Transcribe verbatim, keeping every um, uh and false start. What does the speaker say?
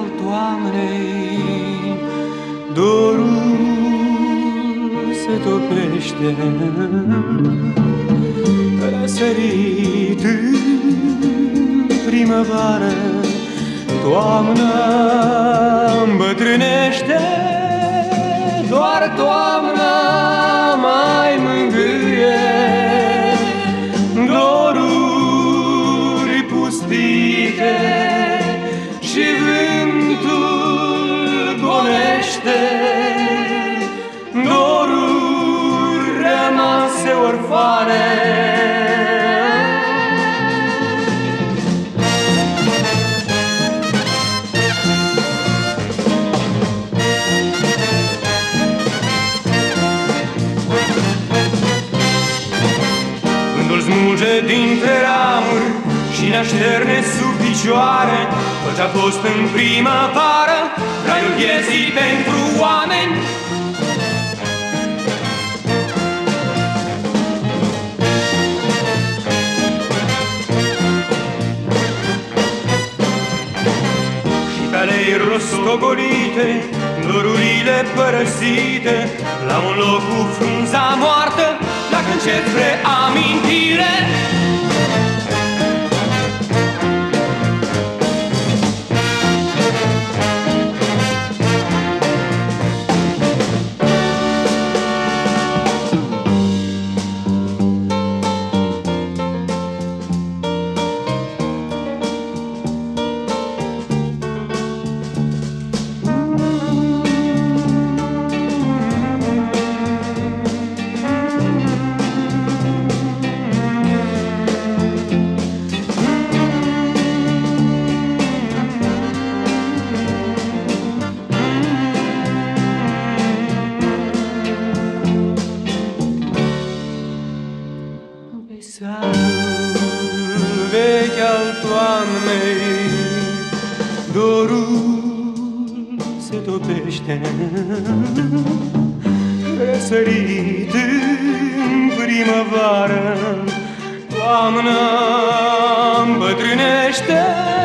al toamnei, dorul se topește, răsărit în primăvară, toamna îmbătrânește, doar toamna mai mângâie doruri pustite și vântul gonește doruri rămase orfane. Smulge dintre ramuri și ne așterne sub picioare tot ce-a fost în primăvară, raiul vieții pentru oameni. Și pe alei rostogolite, dorurile părăsite, la un loc cu frunza moartă, dacă încet spre amintire. Vechi al toamnei, dorul se topește, răsărit în primăvară, toamna îmbătrânește.